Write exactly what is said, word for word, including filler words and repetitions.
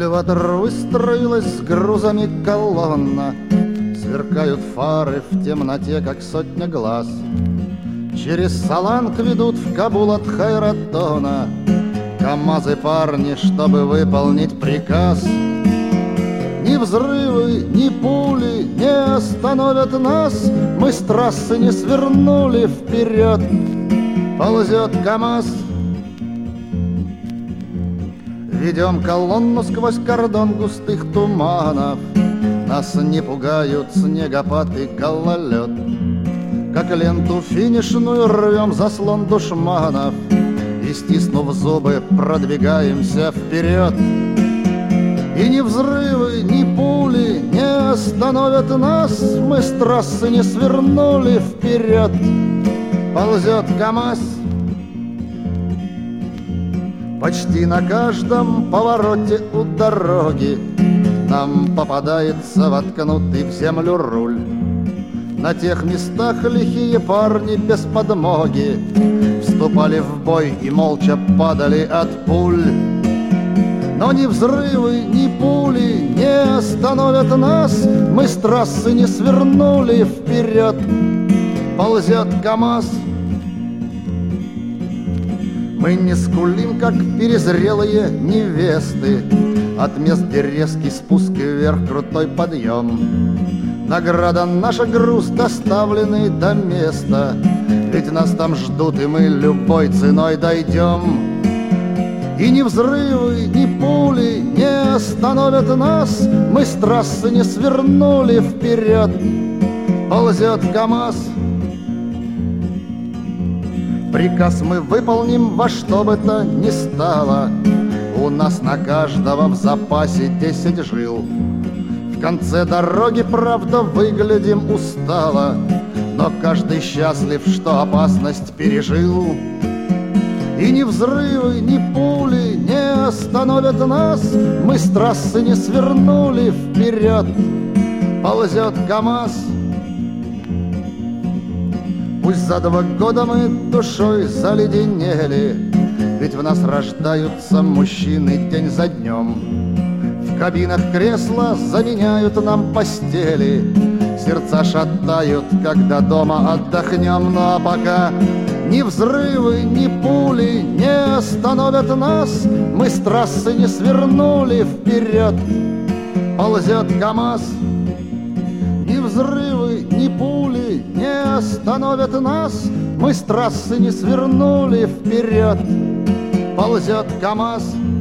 эскаватор выстроилась с грузами колонна. Сверкают фары в темноте, как сотня глаз. Через Саланг ведут в Кабул от Хайратона КамАЗы парни, чтобы выполнить приказ. Ни взрывы, ни пули не остановят нас. Мы с трассы не свернули вперед. Ползет КамАЗ. Ведем колонну сквозь кордон густых туманов. Нас не пугают снегопад и гололед. Как ленту финишную рвем заслон душманов и, стиснув зубы, продвигаемся вперед. И ни взрывы, ни пули не остановят нас. Мы с трассы не свернули вперед. Ползет КамАЗ. Почти на каждом повороте у дороги нам попадается воткнутый в землю руль. На тех местах лихие парни без подмоги вступали в бой и молча падали от пуль. Но ни взрывы, ни пули не остановят нас. Мы с трассы не свернули вперед. Ползет КамАЗ. Мы не скулим, как перезрелые невесты. От мест, где резкий спуск вверх, крутой подъем. Награда наша, груз, доставленный до места. Ведь нас там ждут, и мы любой ценой дойдем. И ни взрывы, ни пули не остановят нас. Мы с трассы не свернули вперед. Ползет КамАЗ. Приказ мы выполним во что бы то ни стало. У нас на каждого в запасе десять жил. В конце дороги, правда, выглядим устало, но каждый счастлив, что опасность пережил. И ни взрывы, ни пули не остановят нас. Мы с трассы не свернули вперед. Ползет КамАЗ. Пусть за два года мы душой заледенели, ведь в нас рождаются мужчины день за днем. В кабинах кресла заменяют нам постели, сердца шатают, когда дома отдохнем. Ну а пока ни взрывы, ни пули не остановят нас. Мы с трассы не свернули вперед. Ползет КамАЗ. Ни взрывы, ни пули не остановят нас. Мы с трассы не свернули вперед. Ползет КамАЗ.